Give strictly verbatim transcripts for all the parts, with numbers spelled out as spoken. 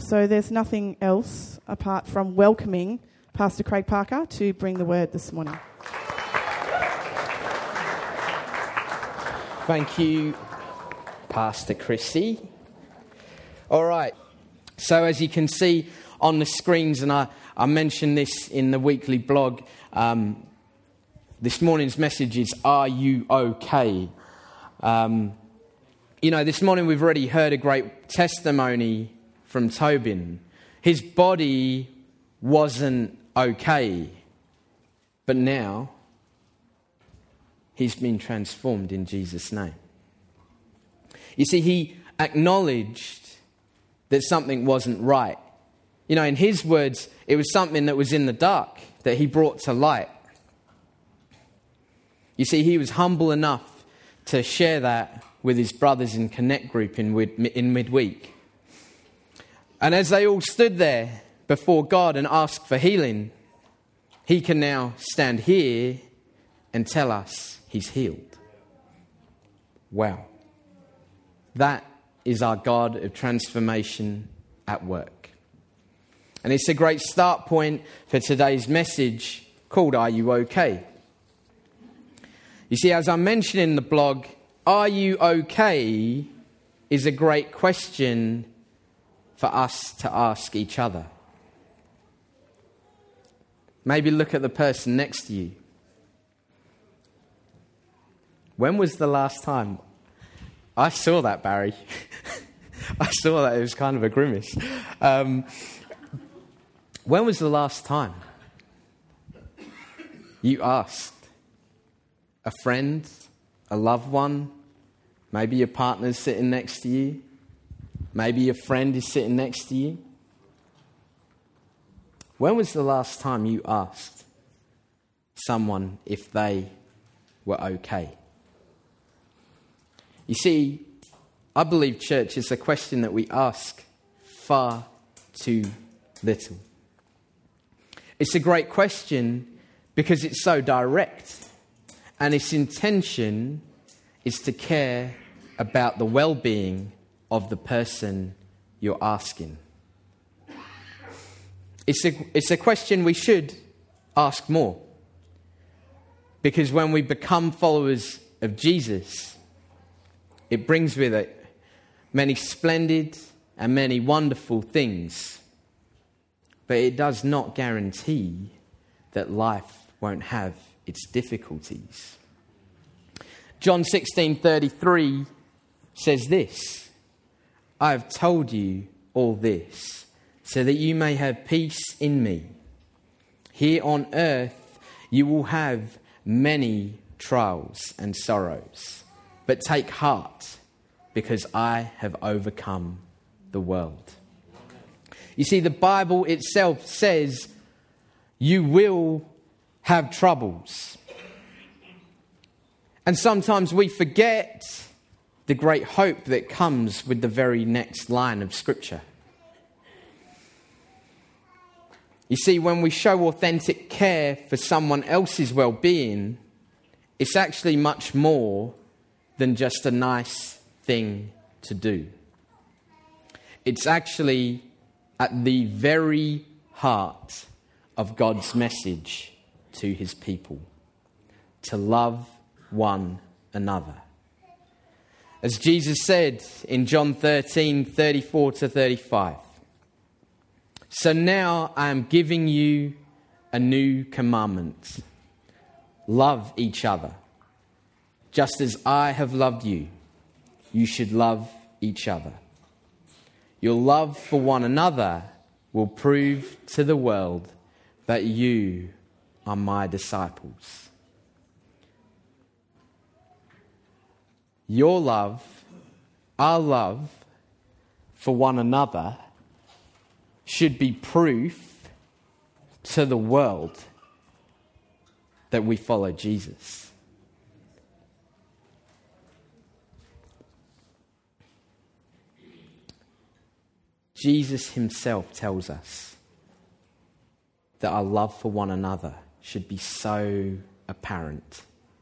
So there's nothing else apart from welcoming Pastor Craig Parker to bring the word this morning. Thank you, Pastor Chrissy. All right, so as you can see on the screens, and I, I mentioned this in the weekly blog, um, this morning's message is, Are You Okay? Um, you know, this morning we've already heard a great testimony from Tobin. His body wasn't okay, but now he's been transformed in Jesus' name. You see, he acknowledged that something wasn't right. You know, in his words, it was something that was in the dark that he brought to light. You see, he was humble enough to share that with his brothers in Connect Group in, in midweek. And as they all stood there before God and asked for healing, he can now stand here and tell us he's healed. Wow. That is our God of transformation at work. And it's a great start point for today's message called Are You Okay? You see, as I mentioned in the blog, are you okay is a great question for us to ask each other. Maybe look at the person next to you. When was the last time? I saw that, Barry. I saw that. It was kind of a grimace. Um, when was the last time you asked a friend, a loved one, maybe your partner's sitting next to you, maybe your friend is sitting next to you? When was the last time you asked someone if they were okay? You see, I believe, church, is a question that we ask far too little. It's a great question because it's so direct, and its intention is to care about the well-being of the person you're asking. It's a, it's a question we should ask more, because when we become followers of Jesus, it brings with it many splendid and many wonderful things, but it does not guarantee that life won't have its difficulties. John sixteen thirty-three says this, I have told you all this so that you may have peace in me. Here on earth you will have many trials and sorrows, but take heart, because I have overcome the world. You see, the Bible itself says you will have troubles. And sometimes we forget the great hope that comes with the very next line of Scripture. You see, when we show authentic care for someone else's well-being, it's actually much more than just a nice thing to do. It's actually at the very heart of God's message to his people, to love one another. As Jesus said in John thirteen, thirty-four to thirty-five, so now I am giving you a new commandment. Love each other. Just as I have loved you, you should love each other. Your love for one another will prove to the world that you are my disciples. Your love, our love for one another, should be proof to the world that we follow Jesus. Jesus himself tells us that our love for one another should be so apparent.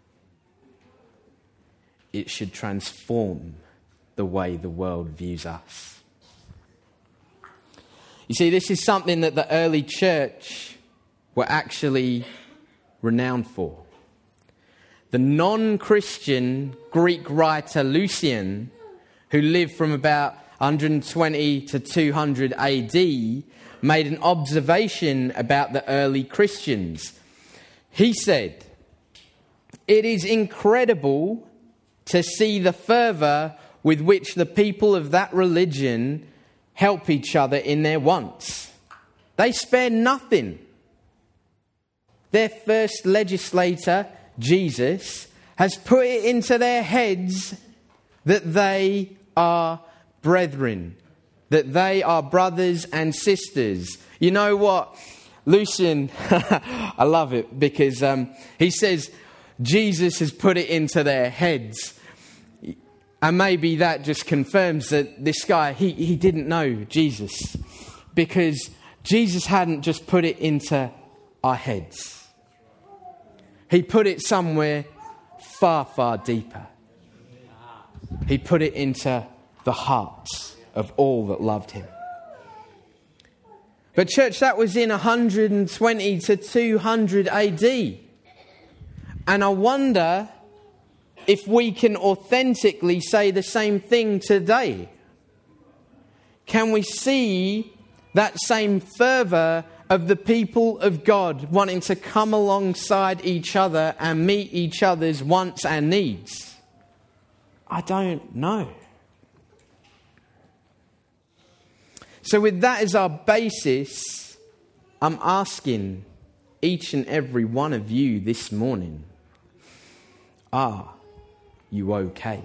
It should transform the way the world views us. You see, this is something that the early church were actually renowned for. The non-Christian Greek writer Lucian, who lived from about one hundred twenty to two hundred A D, made an observation about the early Christians. He said, "It is incredible to see the fervour with which the people of that religion help each other in their wants. They spare nothing. Their first legislator, Jesus, has put it into their heads that they are brethren, that they are brothers and sisters." You know what? Lucian, I love it because um, he says Jesus has put it into their heads. And maybe that just confirms that this guy, he, he didn't know Jesus, because Jesus hadn't just put it into our heads. He put it somewhere far, far deeper. He put it into the hearts of all that loved him. But church, that was in one hundred twenty to two hundred A D. And I wonder if we can authentically say the same thing today. Can we see that same fervour of the people of God wanting to come alongside each other and meet each other's wants and needs? I don't know. So with that as our basis, I'm asking each and every one of you this morning, are you okay?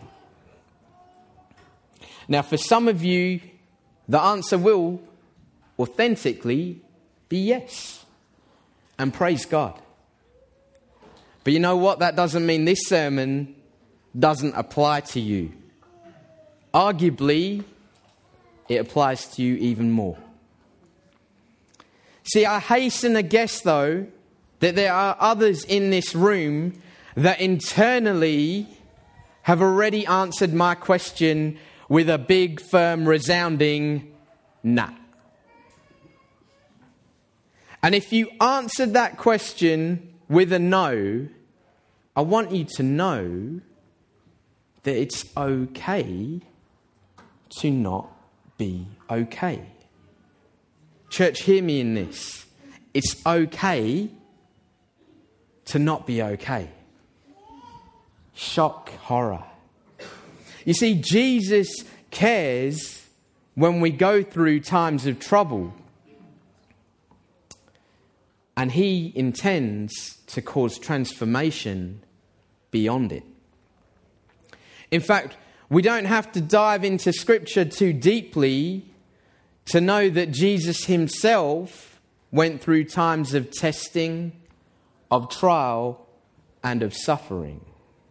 Now, for some of you, the answer will authentically be yes. And praise God. But you know what? That doesn't mean this sermon doesn't apply to you. Arguably, it applies to you even more. See, I hasten to guess, though, that there are others in this room that internally have already answered my question with a big, firm, resounding nah. And if you answered that question with a no, I want you to know that it's okay to not be okay. Church, hear me in this. It's okay to not be okay. Shock, horror. You see, Jesus cares when we go through times of trouble. And he intends to cause transformation beyond it. In fact, we don't have to dive into Scripture too deeply to know that Jesus himself went through times of testing, of trial, and of suffering.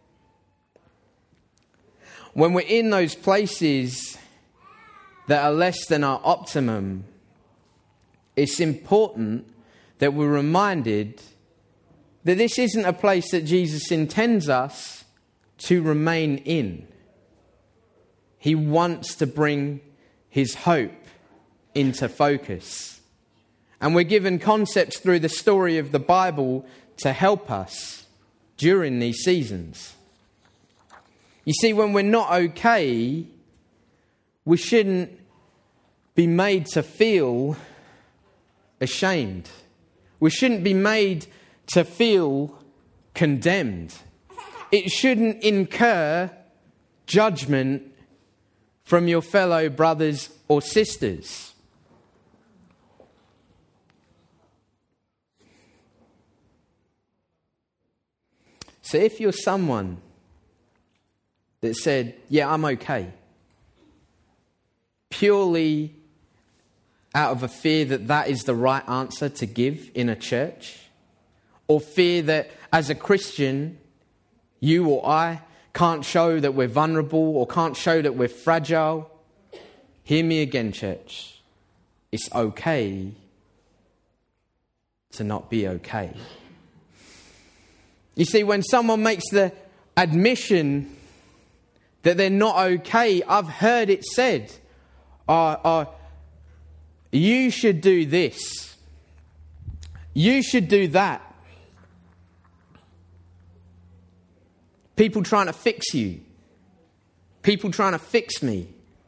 When we're in those places that are less than our optimum, it's important that we're reminded that this isn't a place that Jesus intends us to remain in. He wants to bring his hope into focus. And we're given concepts through the story of the Bible to help us during these seasons. You see, when we're not okay, we shouldn't be made to feel ashamed. We shouldn't be made to feel condemned. It shouldn't incur judgment from your fellow brothers or sisters. So if you're someone that said, yeah, I'm okay, purely out of a fear that that is the right answer to give in a church, or fear that as a Christian, you or I can't show that we're vulnerable or can't show that we're fragile, hear me again, church. It's okay to not be okay. You see, when someone makes the admission that they're not okay, I've heard it said, oh, oh, You should do this. You should do that. People trying to fix you. People trying to fix me.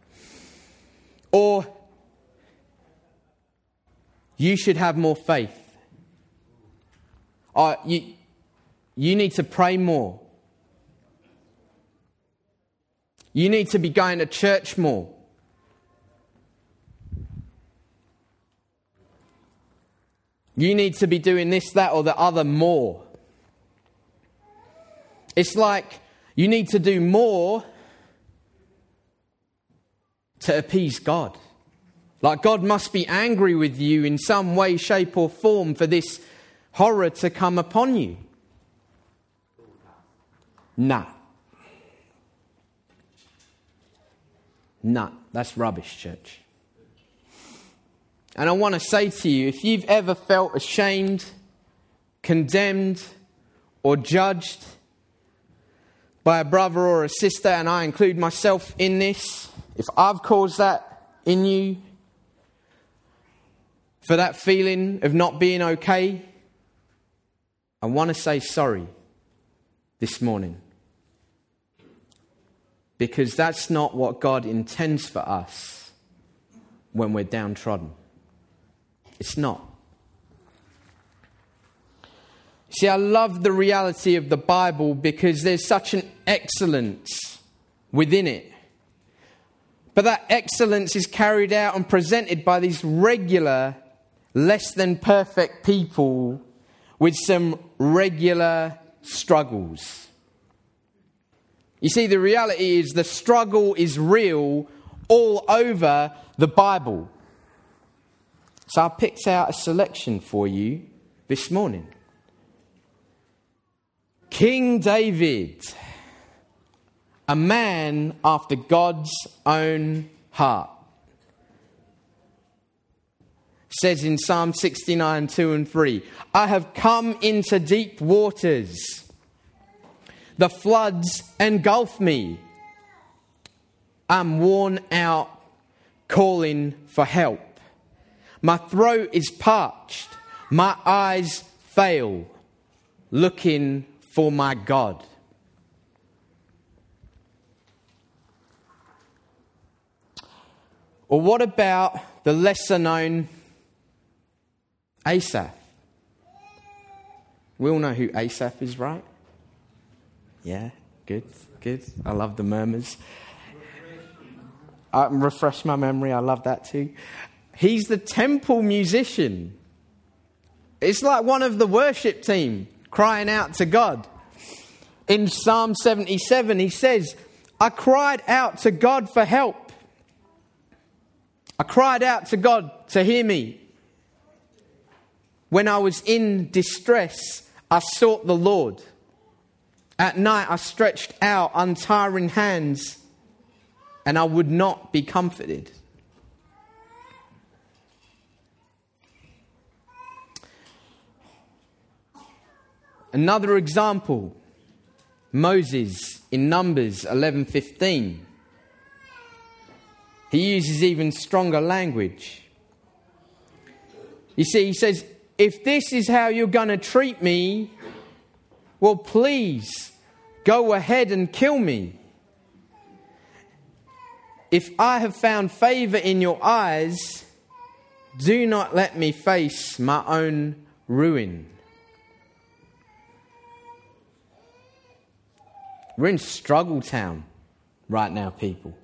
Or you should have more faith. Or you, you need to pray more. You need to be going to church more. You need to be doing this, that, or the other more. It's like you need to do more to appease God. Like God must be angry with you in some way, shape, or form for this horror to come upon you. Nah. Nah, that's rubbish, church. And I want to say to you, if you've ever felt ashamed, condemned, or judged by a brother or a sister, and I include myself in this, if I've caused that in you, for that feeling of not being okay, I want to say sorry this morning. Because that's not what God intends for us when we're downtrodden. It's not. See, I love the reality of the Bible because there's such an excellence within it. But that excellence is carried out and presented by these regular, less than perfect people with some regular struggles. You see, the reality is the struggle is real all over the Bible. So I picked out a selection for you this morning. King David, a man after God's own heart, says in Psalm sixty-nine, two and three, I have come into deep waters. The floods engulf me. I'm worn out, calling for help. My throat is parched. My eyes fail, looking for my God. Or what about the lesser known Asaph? We all know who Asaph is, right? Yeah, good, good. I love the murmurs. Uh, refresh my memory, I love that too. He's the temple musician. It's like one of the worship team crying out to God. In Psalm seventy-seven, he says, I cried out to God for help. I cried out to God to hear me. When I was in distress, I sought the Lord. At night, I stretched out untiring hands, and I would not be comforted. Another example, Moses in Numbers eleven fifteen. He uses even stronger language. You see, he says, if this is how you're going to treat me, well, please go ahead and kill me. If I have found favor in your eyes, do not let me face my own ruin. We're in struggle town right now, people.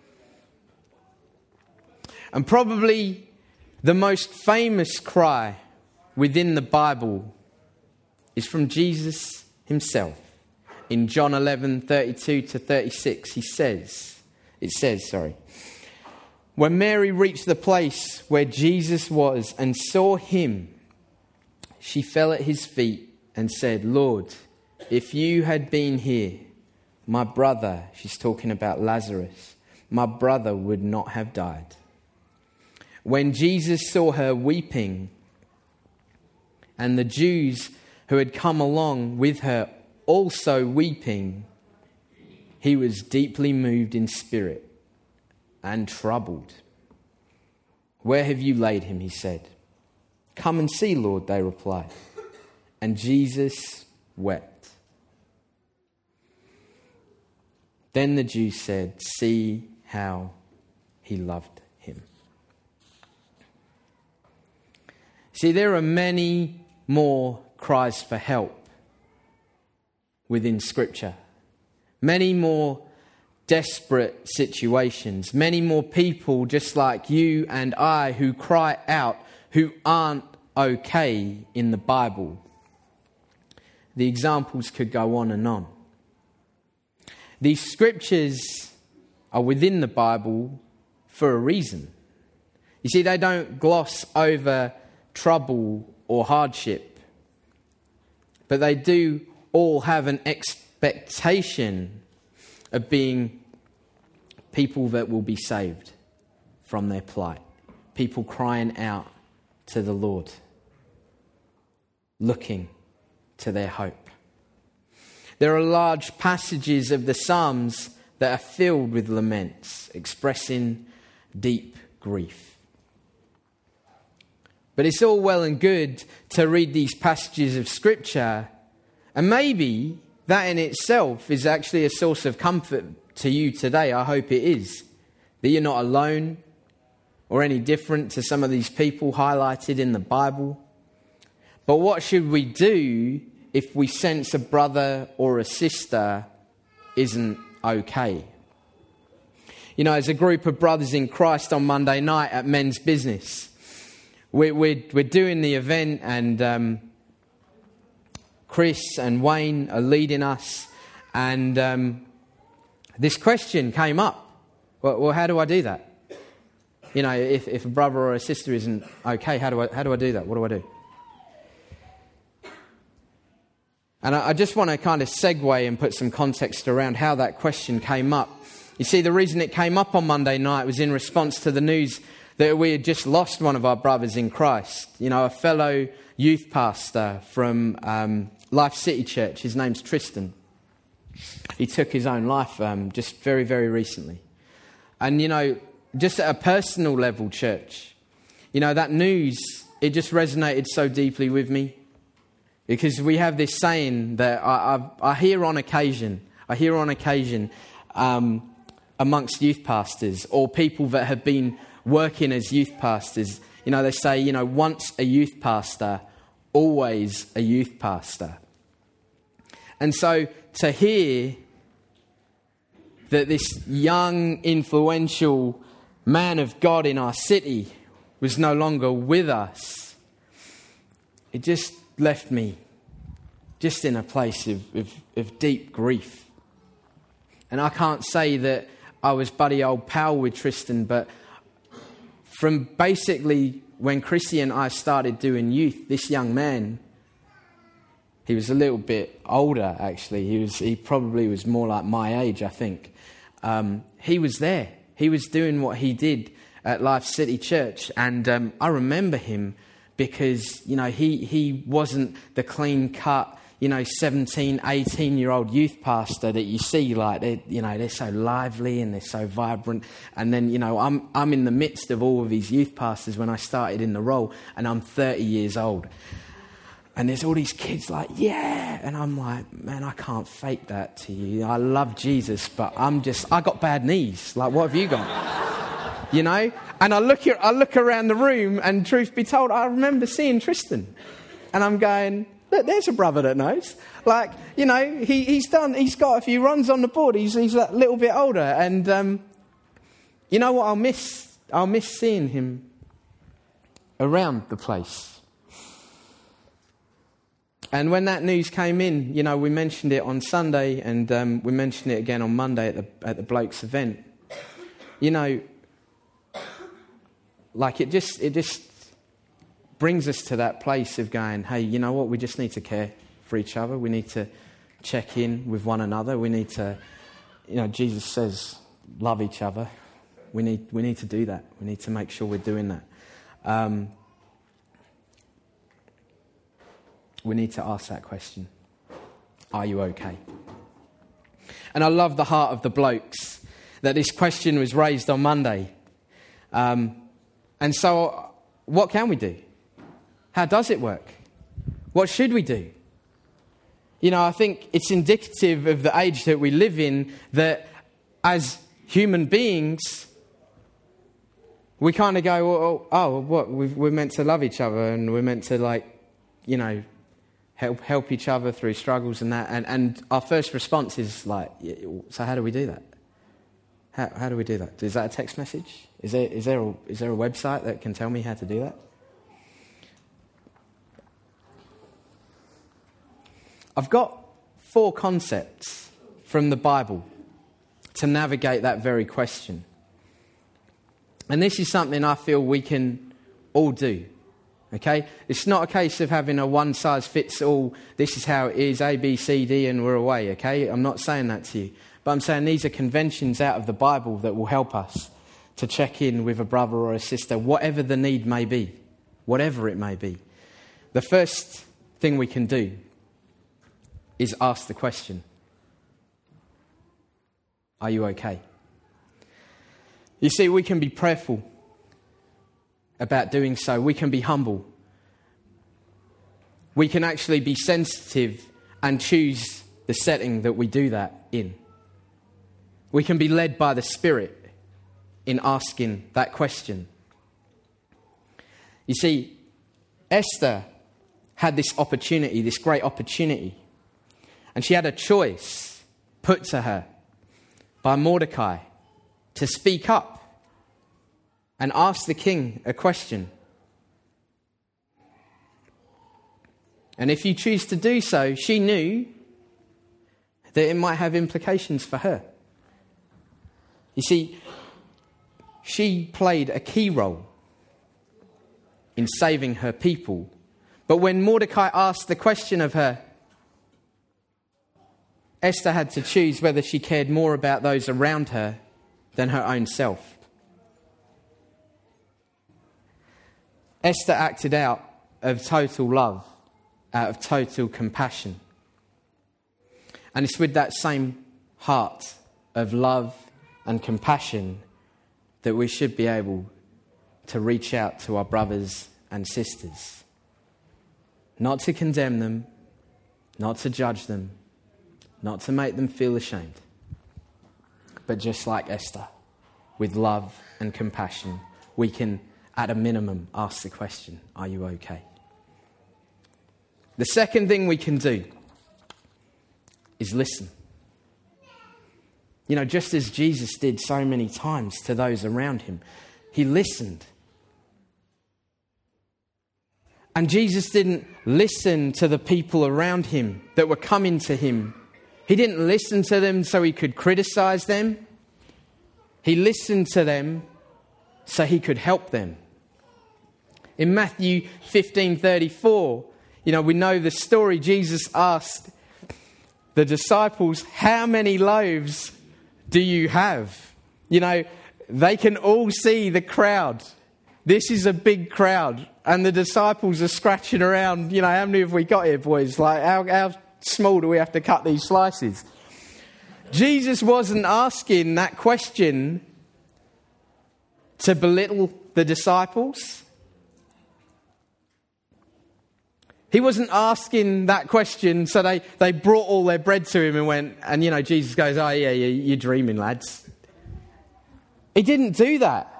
And probably the most famous cry within the Bible is from Jesus himself. In John eleven, thirty-two to thirty-six, he says, it says, sorry, when Mary reached the place where Jesus was and saw him, she fell at his feet and said, Lord, if you had been here, my brother, she's talking about Lazarus, my brother would not have died. When Jesus saw her weeping, and the Jews who had come along with her also weeping, he was deeply moved in spirit and troubled. "Where have you laid him?" he said. "Come and see, Lord," they replied. And Jesus wept. Then the Jews said, "See how he loved him." See, there are many more cries for help within Scripture. Many more desperate situations. Many more people just like you and I who cry out, who aren't okay in the Bible. The examples could go on and on. These scriptures are within the Bible for a reason. You see, they don't gloss over trouble or hardship, but they do all have an expectation of being people that will be saved from their plight. People crying out to the Lord, looking to their hope. There are large passages of the Psalms that are filled with laments, expressing deep grief. But it's all well and good to read these passages of Scripture, and maybe that in itself is actually a source of comfort to you today. I hope it is. That you're not alone or any different to some of these people highlighted in the Bible. But what should we do if we sense a brother or a sister isn't okay? You know, as a group of brothers in Christ on Monday night at Men's Business, we're, we're, we're doing the event, and um, Chris and Wayne are leading us, and um, this question came up. Well, well, how do I do that? You know, if, if a brother or a sister isn't okay, how do I how do I do that? What do I do? And I, I just want to kind of segue and put some context around how that question came up. You see, the reason it came up on Monday night was in response to the news that we had just lost one of our brothers in Christ. You know, a fellow youth pastor from um, Life City Church. His name's Tristan. He took his own life um, just very, very recently. And, you know, just at a personal level, church, you know, that news, it just resonated so deeply with me. Because we have this saying that I, I, I hear on occasion, I hear on occasion um, amongst youth pastors or people that have been working as youth pastors. You know, they say, you know, once a youth pastor, always a youth pastor. And so to hear that this young, influential man of God in our city was no longer with us, it just left me just in a place of, of, of deep grief. And I can't say that I was buddy old pal with Tristan, but from basically when Chrissy and I started doing youth, this young man, he was a little bit older actually. He was he probably was more like my age, I think. Um, he was there. He was doing what he did at Life City Church, and um, I remember him because, you know, he he wasn't the clean cut, you know, seventeen, eighteen year old youth pastor that you see, like, they, you know, they're so lively and they're so vibrant. And then, you know, I'm I'm in the midst of all of these youth pastors when I started in the role, and I'm thirty years old. And there's all these kids like, yeah. And I'm like, man, I can't fake that to you. I love Jesus, but I'm just, I got bad knees. Like, what have you got? You know? And I look here, I look around the room, and truth be told, I remember seeing Tristan. And I'm going, look, there's a brother that knows. Like, you know, he, he's done, he's got a few runs on the board. He's, he's a little bit older. And um, you know what I'll miss? I'll miss seeing him around the place. And when that news came in, you know, we mentioned it on Sunday, and um, we mentioned it again on Monday at the at the Blokes event. You know, like it just it just brings us to that place of going, hey, you know what? We just need to care for each other. We need to check in with one another. We need to, you know, Jesus says, love each other. We need we need to do that. We need to make sure we're doing that. Um, We need to ask that question. Are you okay? And I love the heart of the Blokes that this question was raised on Monday. Um, And so what can we do? How does it work? What should we do? You know, I think it's indicative of the age that we live in that as human beings, we kind of go, oh, oh what, We've, we're meant to love each other and we're meant to, like, you know, help help each other through struggles and that. And, and our first response is like, so how do we do that? How, how do we do that? Is that a text message? Is there, is, there a, is there a website that can tell me how to do that? I've got four concepts from the Bible to navigate that very question. And this is something I feel we can all do, okay? It's not a case of having a one-size-fits-all, this is how it is, A, B, C, D, and we're away, okay? I'm not saying that to you. But I'm saying these are conventions out of the Bible that will help us to check in with a brother or a sister, whatever the need may be, whatever it may be. The first thing we can do is ask the question, are you okay? You see, we can be prayerful about doing so. We can be humble. We can actually be sensitive and choose the setting that we do that in. We can be led by the Spirit in asking that question. You see, Esther had this opportunity, this great opportunity, and she had a choice put to her by Mordecai to speak up and ask the king a question. And if you choose to do so, she knew that it might have implications for her. You see, she played a key role in saving her people. But when Mordecai asked the question of her, Esther had to choose whether she cared more about those around her than her own self. Esther acted out of total love, out of total compassion. And it's with that same heart of love and compassion that we should be able to reach out to our brothers and sisters. Not to condemn them, not to judge them, not to make them feel ashamed, but just like Esther, with love and compassion, we can, at a minimum, ask the question, are you okay? The second thing we can do is listen. You know, just as Jesus did so many times to those around him, he listened. And Jesus didn't listen to the people around him that were coming to him. He didn't listen to them so he could criticize them. He listened to them so he could help them. In Matthew fifteen thirty-four, you know, we know the story. Jesus asked the disciples, how many loaves do you have? You know, they can all see the crowd. This is a big crowd. And the disciples are scratching around, you know, how many have we got here, boys? Like, how, how small do we have to cut these slices? Jesus wasn't asking that question to belittle the disciples. He wasn't asking that question so they, they brought all their bread to him and went, and, you know, Jesus goes, oh, yeah, yeah, you're dreaming, lads. He didn't do that.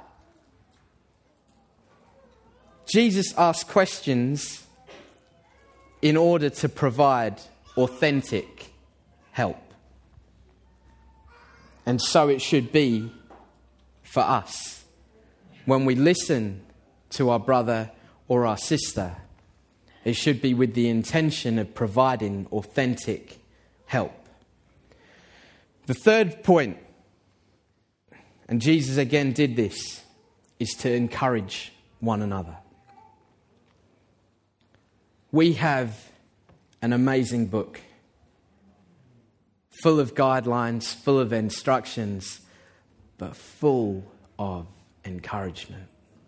Jesus asked questions in order to provide authentic help. And so it should be for us. When we listen to our brother or our sister, it should be with the intention of providing authentic help. The third point, and Jesus again did this, is to encourage one another. We have an amazing book, full of guidelines, full of instructions, but full of encouragement.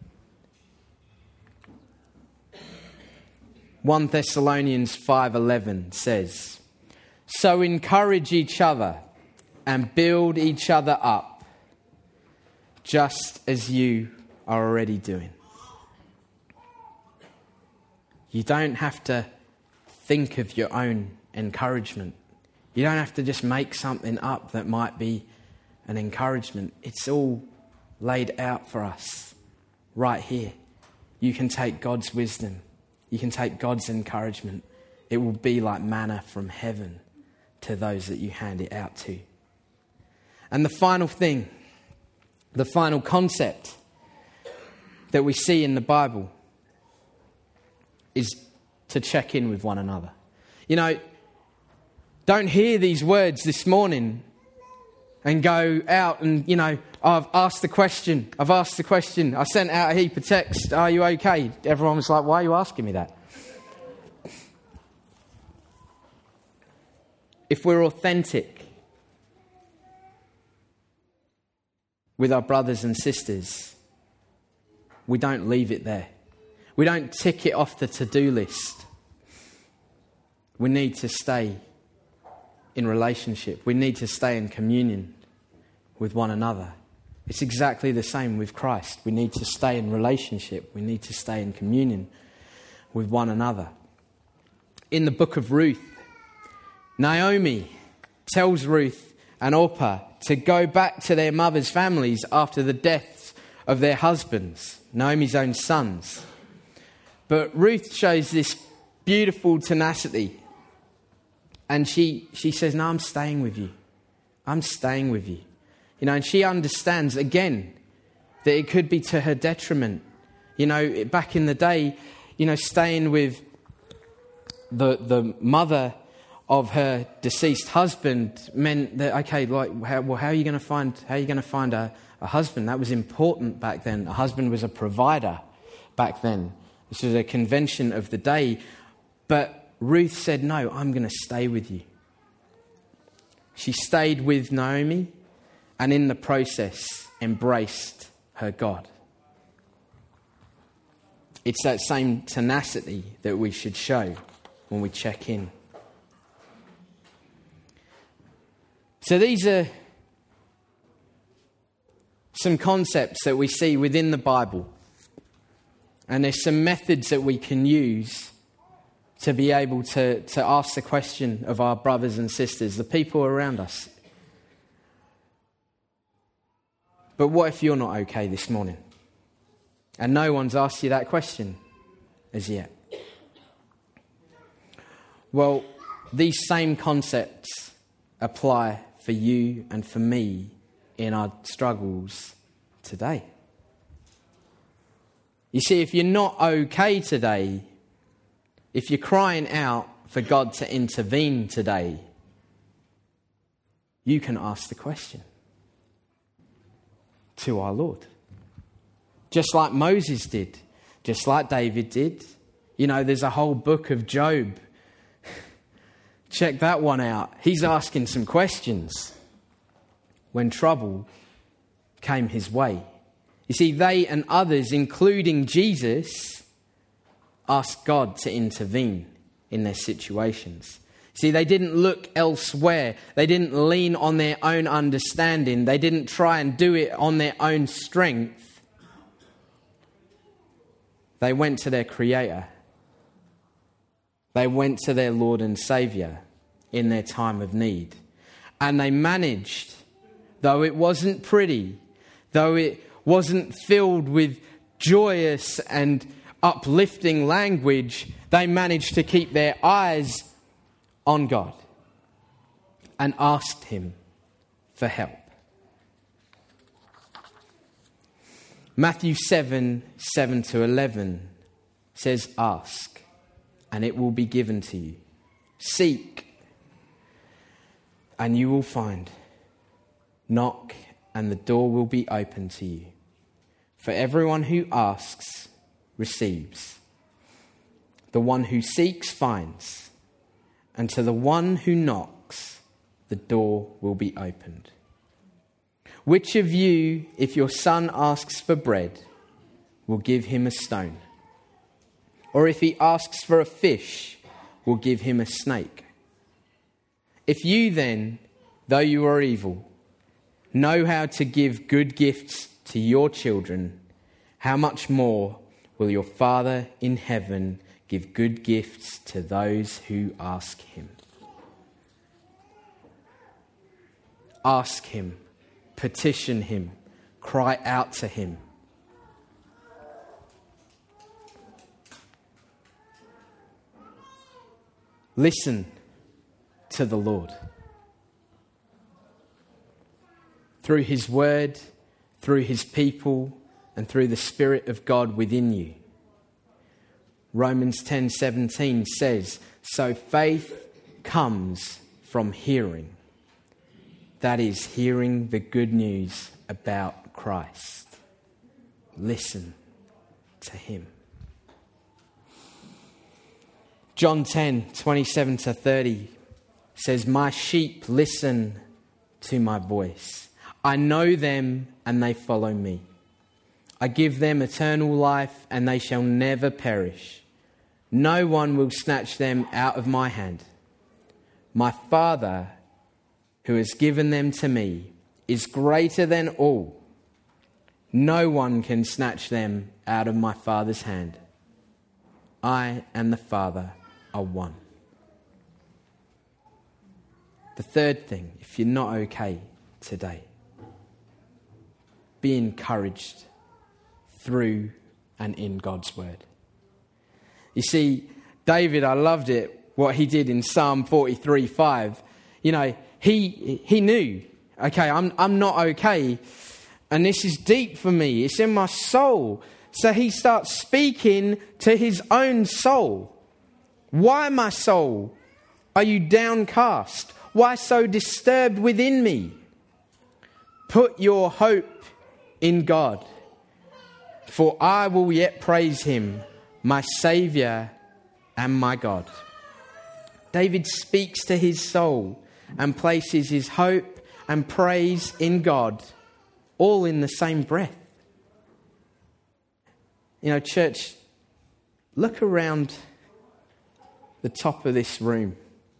First Thessalonians five eleven says, so encourage each other and build each other up, just as you are already doing. You don't have to think of your own encouragement. You don't have to just make something up that might be an encouragement. It's all laid out for us right here. You can take God's wisdom. You can take God's encouragement. It will be like manna from heaven to those that you hand it out to. And the final thing, the final concept that we see in the Bible is to check in with one another. You know, don't hear these words this morning and go out and, you know, I've asked the question, I've asked the question, I sent out a heap of texts, are you okay? Everyone was like, why are you asking me that? If we're authentic with our brothers and sisters, we don't leave it there. We don't tick it off the to-do list. We need to stay in relationship. We need to stay in communion with one another. It's exactly the same with Christ. We need to stay in relationship. We need to stay in communion with one another. In the book of Ruth, Naomi tells Ruth and Orpah to go back to their mother's families after the deaths of their husbands, Naomi's own sons. But Ruth shows this beautiful tenacity. And she, she says, no, I'm staying with you. I'm staying with you. You know, and she understands, again, that it could be to her detriment. You know, back in the day, you know, staying with the the mother of her deceased husband meant that, okay, like, how, well, how are you going to find, how are you going to find a, a husband? That was important back then. A husband was a provider back then. This was a convention of the day. But Ruth said, no, I'm going to stay with you. She stayed with Naomi and in the process embraced her God. It's that same tenacity that we should show when we check in. So these are some concepts that we see within the Bible. And there's some methods that we can use to be able to, to ask the question of our brothers and sisters, the people around us. But what if you're not okay this morning? And no one's asked you that question as yet. Well, these same concepts apply for you and for me in our struggles today. You see, if you're not okay today, if you're crying out for God to intervene today, you can ask the question to our Lord. Just like Moses did, just like David did. You know, there's a whole book of Job. Check that one out. He's asking some questions when trouble came his way. You see, they and others, including Jesus, asked God to intervene in their situations. See, they didn't look elsewhere. They didn't lean on their own understanding. They didn't try and do it on their own strength. They went to their Creator. They went to their Lord and Saviour in their time of need. And they managed, though it wasn't pretty, though it wasn't filled with joyous and uplifting language, they managed to keep their eyes on God and asked Him for help. Matthew seven, seven to eleven says, ask, and it will be given to you. Seek, and you will find. Knock, and the door will be open to you. For everyone who asks receives. The one who seeks finds. And to the one who knocks, the door will be opened. Which of you, if your son asks for bread, will give him a stone? Or if he asks for a fish, will give him a snake? If you then, though you are evil, know how to give good gifts to your children, how much more will your Father in heaven give good gifts to those who ask him. Ask him, petition him, cry out to him. Listen to the Lord. Through his word, through his people, and through the Spirit of God within you. Romans ten seventeen says, so faith comes from hearing. That is, hearing the good news about Christ. Listen to him. John ten twenty-seven to thirty says, my sheep listen to my voice. I know them and they follow me. I give them eternal life and they shall never perish. No one will snatch them out of my hand. My Father, who has given them to me, is greater than all. No one can snatch them out of my Father's hand. I and the Father are one. The third thing, if you're not okay today, be encouraged through and in God's word. You see, David, I loved it, what he did in Psalm forty-three five. You know, he he knew, okay, I'm I'm not okay, and this is deep for me. It's in my soul. So he starts speaking to his own soul. Why, my soul, are you downcast? Why so disturbed within me? Put your hope in God, for I will yet praise him, my Saviour and my God. David speaks to his soul and places his hope and praise in God, all in the same breath. You know, church, look around the top of this room.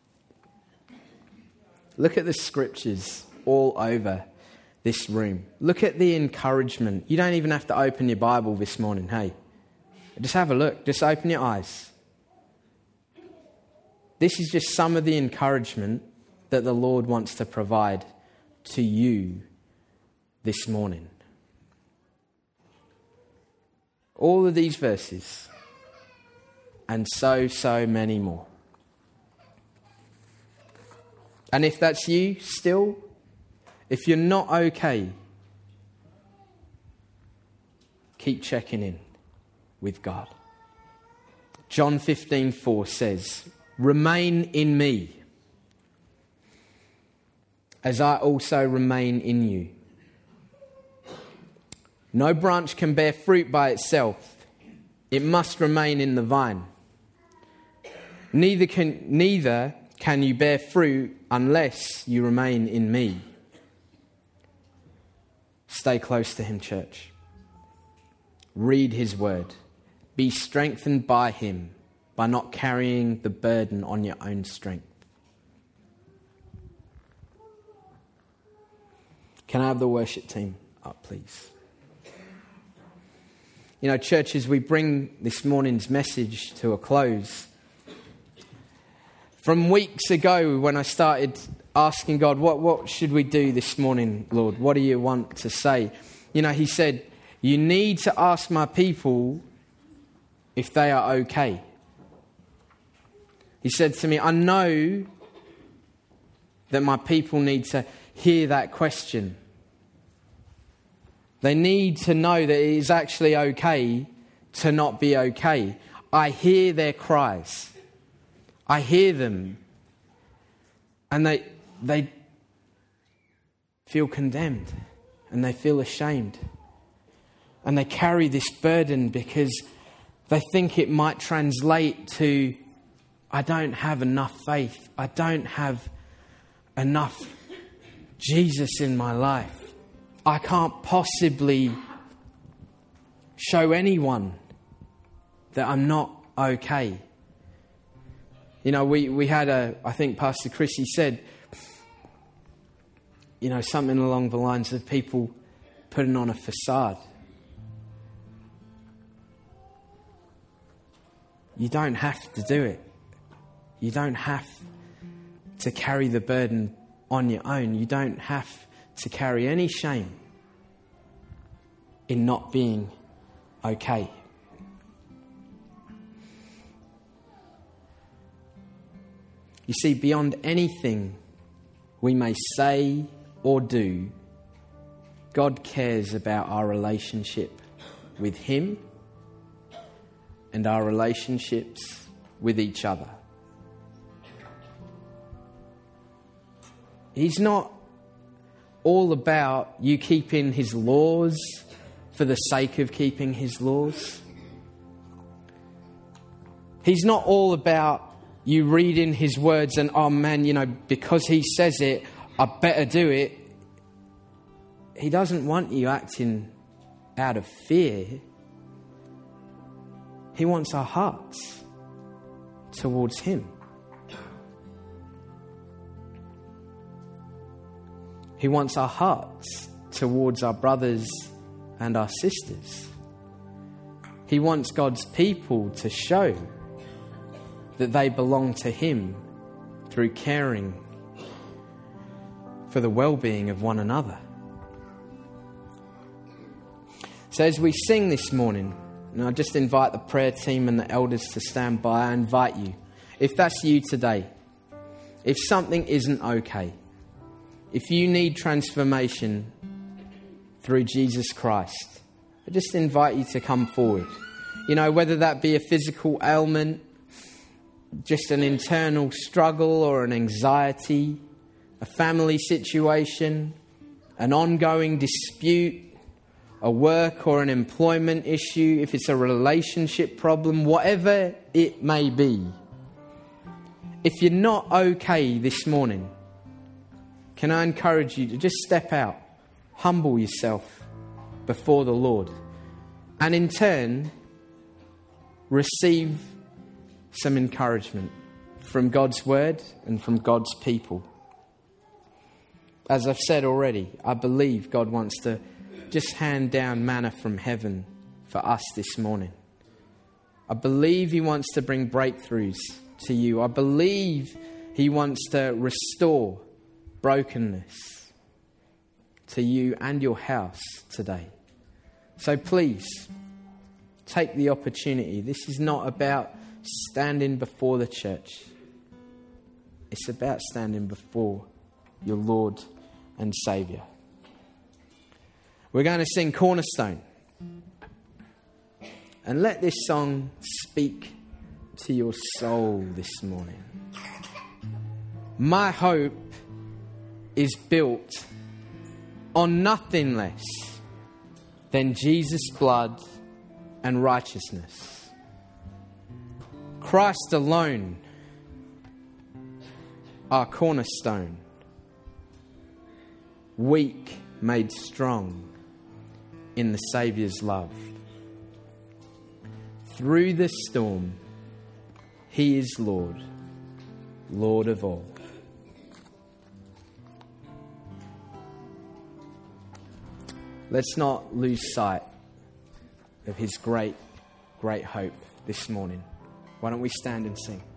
Look at the scriptures all over this room. Look at the encouragement. You don't even have to open your Bible this morning, hey. Just have a look. Just open your eyes. This is just some of the encouragement that the Lord wants to provide to you this morning. All of these verses and so, so many more. And if that's you still, if you're not okay, keep checking in with God. John fifteen four says, remain in me, as I also remain in you. No branch can bear fruit by itself. It must remain in the vine. Neither can, neither can you bear fruit unless you remain in me. Stay close to him, church. Read his word. Be strengthened by him, by not carrying the burden on your own strength. Can I have the worship team up, please? You know, church, as we bring this morning's message to a close, from weeks ago when I started asking God, what, what should we do this morning, Lord? What do you want to say? You know, he said, you need to ask my people if they are okay. He said to me, I know that my people need to hear that question. They need to know that it is actually okay to not be okay. I hear their cries. I hear them. And they they feel condemned. And they feel ashamed. And they carry this burden because they think it might translate to, I don't have enough faith. I don't have enough Jesus in my life. I can't possibly show anyone that I'm not okay. You know, we, we had a, I think Pastor Chrissy said, you know, something along the lines of people putting on a facade. You don't have to do it. You don't have to carry the burden on your own. You don't have to carry any shame in not being okay. You see, beyond anything we may say or do, God cares about our relationship with Him and our relationships with each other. He's not all about you keeping His laws for the sake of keeping His laws. He's not all about you reading His words and, oh man, you know, because He says it, I better do it. He doesn't want you acting out of fear. He wants our hearts towards Him. He wants our hearts towards our brothers and our sisters. He wants God's people to show that they belong to Him through caring for the well-being of one another. So as we sing this morning, and I just invite the prayer team and the elders to stand by, I invite you, if that's you today, if something isn't okay, if you need transformation through Jesus Christ, I just invite you to come forward. You know, whether that be a physical ailment, just an internal struggle or an anxiety, a family situation, an ongoing dispute, a work or an employment issue, if it's a relationship problem, whatever it may be. If you're not okay this morning, can I encourage you to just step out, humble yourself before the Lord, and in turn, receive some encouragement from God's word and from God's people. As I've said already, I believe God wants to just hand down manna from heaven for us this morning. I believe He wants to bring breakthroughs to you. I believe He wants to restore brokenness to you and your house today. So please, take the opportunity. This is not about standing before the church. It's about standing before your Lord and Saviour. We're going to sing Cornerstone. And let this song speak to your soul this morning. My hope is built on nothing less than Jesus' blood and righteousness. Christ alone, our cornerstone, weak made strong in the Saviour's love. Through the storm, He is Lord, Lord of all. Let's not lose sight of His great, great hope this morning. Why don't we stand and sing?